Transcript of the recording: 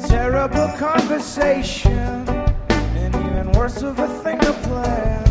terrible conversation, and even worse of a thing to plan.